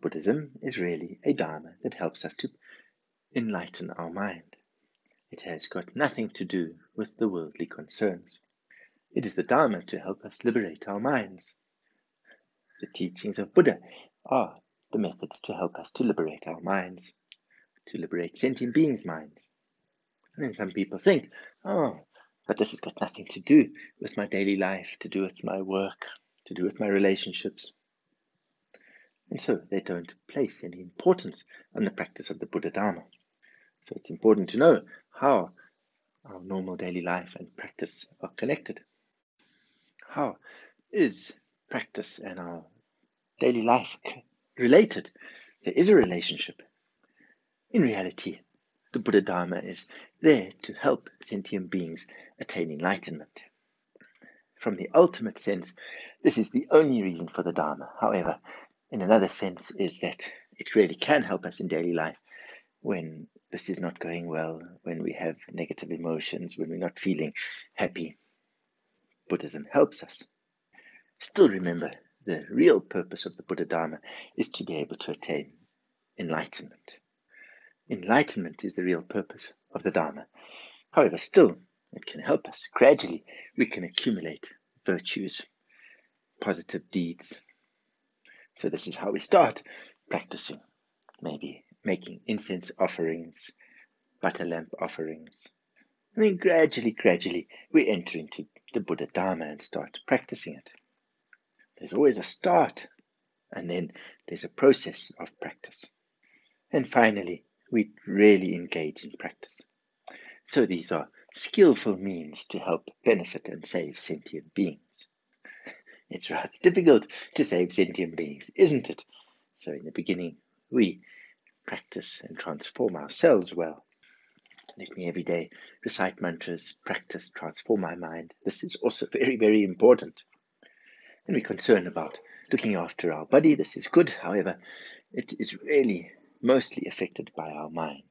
Buddhism is really a Dharma that helps us to enlighten our mind. It has got nothing to do with the worldly concerns. It is the Dharma to help us liberate our minds. The teachings of Buddha are the methods to help us to liberate our minds, to liberate sentient beings' minds. And then some people think, but this has got nothing to do with my daily life, to do with my work, to do with my relationships. And so they don't place any importance on the practice of the Buddha Dharma. So it's important to know how our normal daily life and practice are connected. How is practice and our daily life related? There is a relationship. In reality, the Buddha Dharma is there to help sentient beings attain enlightenment. From the ultimate sense, this is the only reason for the Dharma. However, in another sense is that it really can help us in daily life when this is not going well, when we have negative emotions, when we're not feeling happy. Buddhism helps us. Still remember, the real purpose of the Buddha Dharma is to be able to attain enlightenment. Enlightenment is the real purpose of the Dharma. However, still, it can help us. Gradually, we can accumulate virtues, positive deeds. So this is how we start practicing. Maybe making incense offerings, butter lamp offerings. And then gradually, we enter into the Buddha Dharma and start practicing it. There's always a start, and then there's a process of practice. And finally, we really engage in practice. So these are skillful means to help benefit and save sentient beings. It's rather difficult to save sentient beings, isn't it? So in the beginning, we practice and transform ourselves well. Let me every day recite mantras, practice, transform my mind. This is also very, very important. And we're concerned about looking after our body. This is good. However, it is really mostly affected by our mind.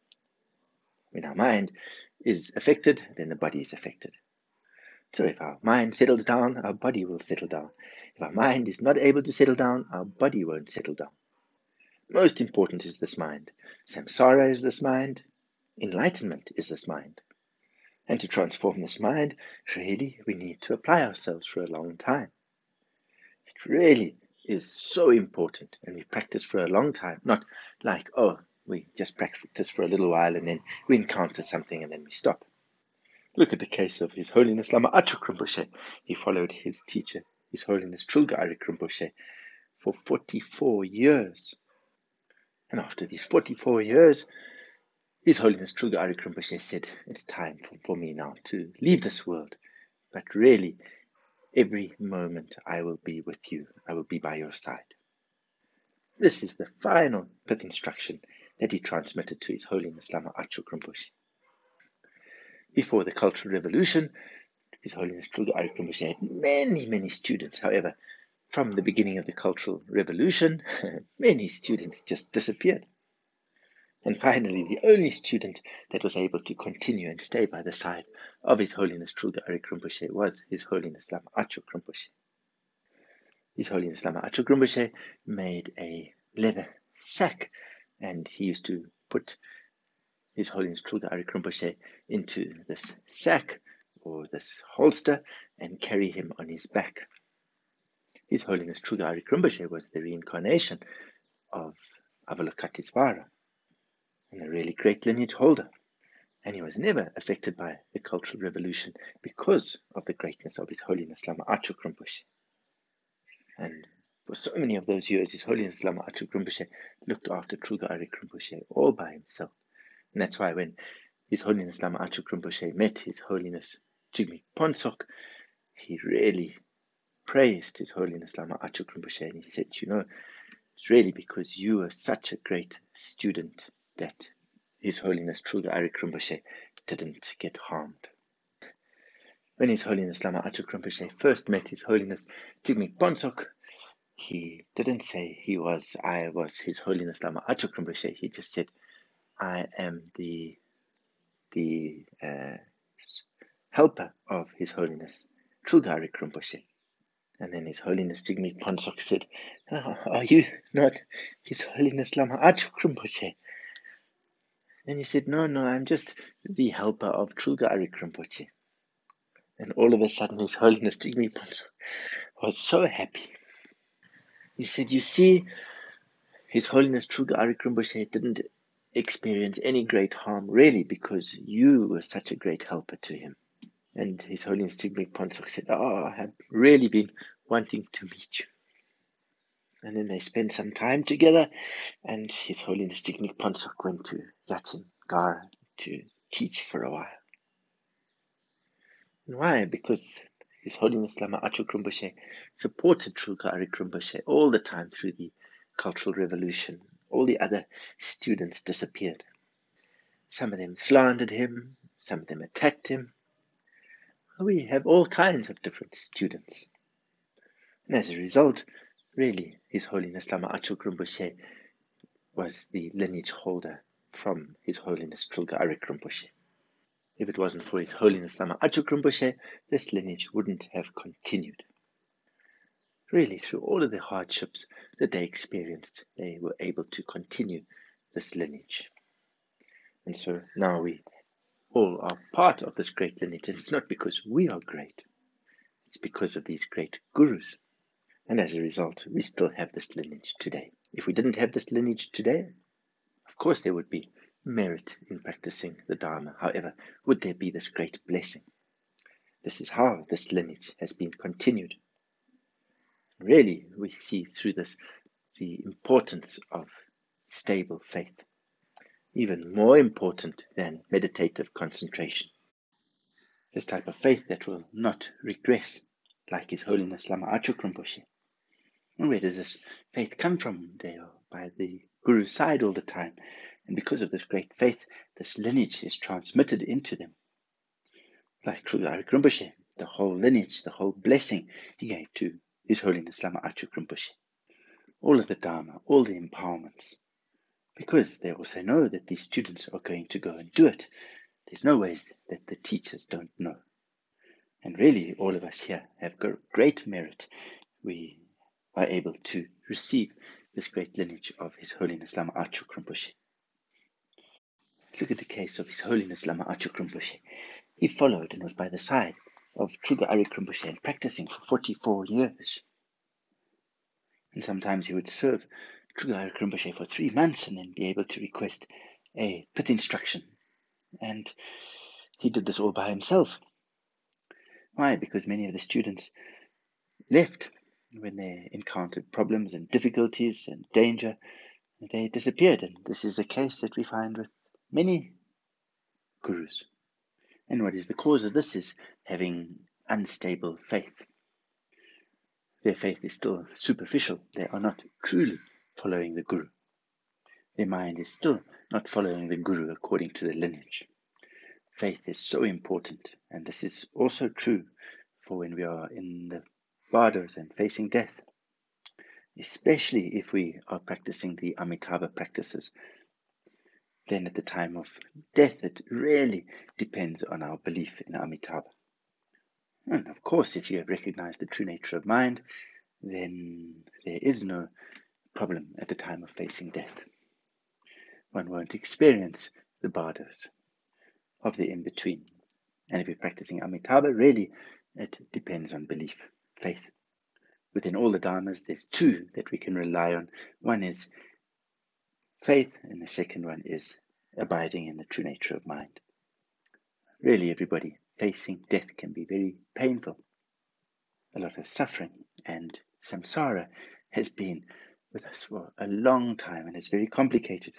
When our mind is affected, then the body is affected. So if our mind settles down, our body will settle down. If our mind is not able to settle down, our body won't settle down. Most important is this mind. Samsara is this mind. Enlightenment is this mind. And to transform this mind, really, we need to apply ourselves for a long time. It really is so important, and we practice for a long time, not like, we just practice for a little while and then we encounter something and then we stop. Look at the case of His Holiness Lama Achuk Rinpoche. He followed his teacher, His Holiness Trulga Arik Rinpoche, for 44 years. And after these 44 years, His Holiness Trulga Arik Rinpoche said, it's time for me now to leave this world. But really, every moment I will be with you. I will be by your side. This is the final pith instruction that he transmitted to His Holiness Lama Achuk Rinpoche. Before the Cultural Revolution, His Holiness Trulga Arik Rinpoche had many, many students. However, from the beginning of the Cultural Revolution, many students just disappeared. And finally, the only student that was able to continue and stay by the side of His Holiness Trulga Arik Rinpoche was His Holiness Lama Achuk Rinpoche. His Holiness Lama Achuk Rinpoche made a leather sack, and he used to put His Holiness Trulga Arik Rinpoche into this sack or this holster and carry him on his back. His Holiness Trulga Arik Rinpoche was the reincarnation of Avalokitesvara, and a really great lineage holder. And he was never affected by the Cultural Revolution because of the greatness of His Holiness Lama Achuk Rinpoche. And for so many of those years, His Holiness Lama Achuk Rinpoche looked after Trulga Arik Rinpoche all by himself. And that's why when His Holiness Lama Achuk Rinpoche met His Holiness Jigme Phuntsok, he really praised His Holiness Lama Achuk Rinpoche, and he said, it's really because you are such a great student that His Holiness Trulga Arik Rinpoche didn't get harmed. When His Holiness Lama Achuk Rinpoche first met His Holiness Jigme Phuntsok, he didn't say I was His Holiness Lama Achuk Rinpoche. He just said, I am the helper of His Holiness Trulga Arik Rinpoche. And then His Holiness Jigme Phuntsok said, are you not His Holiness Lama Achuk Rinpoche? And he said, no, I'm just the helper of Trulga Arik Rinpoche. And all of a sudden His Holiness Jigme Phuntsok was so happy. He said, you see, His Holiness Trulga Arik Rinpoche didn't experience any great harm, really, because you were such a great helper to him. And His Holiness Jigme Phuntsok said, I have really been wanting to meet you. And then they spent some time together, and His Holiness Jigme Phuntsok went to Yatsen Gar to teach for a while. And why? Because His Holiness Lama Achuk Rinpoche supported Trulga Arik Rinpoche all the time through the Cultural Revolution. All the other students disappeared. Some of them slandered him, some of them attacked him. We have all kinds of different students. And as a result, really, His Holiness Lama Achuk Rinpoche was the lineage holder from His Holiness Trulga Arik Rinpoche. If it wasn't for His Holiness Lama Achuk Rinpoche, this lineage wouldn't have continued. Really, through all of the hardships that they experienced, they were able to continue this lineage. And so now we all are part of this great lineage. And it's not because we are great, it's because of these great gurus. And as a result, we still have this lineage today. If we didn't have this lineage today, of course there would be merit in practicing the Dharma. However, would there be this great blessing? This is how this lineage has been continued. Really, we see through this the importance of stable faith, even more important than meditative concentration. This type of faith that will not regress, like His Holiness Lama Achuk Rinpoche. And where does this faith come from? They are by the Guru's side all the time. And because of this great faith, this lineage is transmitted into them. Like Trulga Arik Rinpoche, the whole lineage, the whole blessing he gave to His Holiness Lama Achuk Rinpoche. All of the Dharma, all the empowerments. Because they also know that these students are going to go and do it. There's no ways that the teachers don't know. And really, all of us here have great merit. We are able to receive this great lineage of His Holiness Lama Achuk Rinpoche. Look at the case of His Holiness Lama Achuk Rinpoche. He followed and was by the side of Trulga Arik Rinpoche and practicing for 44 years. And sometimes he would serve Trulga Arik Rinpoche for 3 months and then be able to request a pith instruction. And he did this all by himself. Why? Because many of the students left when they encountered problems and difficulties and danger. They disappeared, and this is the case that we find with many gurus. And what is the cause of this is having unstable faith. Their faith is still superficial. They are not truly following the guru. Their mind is still not following the guru according to the lineage. Faith is so important, and this is also true for when we are in the bardos and facing death, especially if we are practicing the Amitabha practices. Then at the time of death, it really depends on our belief in Amitabha. And of course, if you have recognized the true nature of mind, then there is no problem at the time of facing death. One won't experience the bardos of the in-between. And if you're practicing Amitabha, really, it depends on belief, faith. Within all the dharmas, there's 2 that we can rely on. One is faith, and the second one is abiding in the true nature of mind. Really, everybody, facing death can be very painful. A lot of suffering, and samsara has been with us for a long time, and it's very complicated.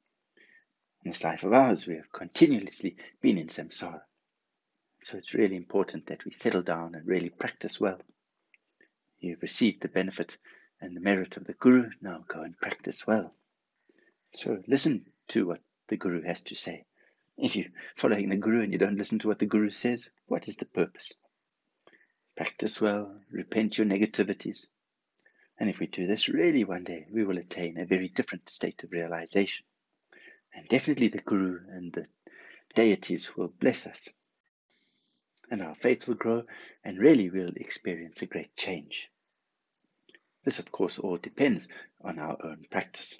In this life of ours, we have continuously been in samsara. So it's really important that we settle down and really practice well. You've received the benefit and the merit of the Guru, now go and practice well. So listen to what the Guru has to say. If you're following the Guru and you don't listen to what the Guru says, what is the purpose? Practice well, repent your negativities. And if we do this, really one day we will attain a very different state of realization. And definitely the Guru and the deities will bless us. and our faith will grow, and really we'll experience a great change. This, of course, all depends on our own practice.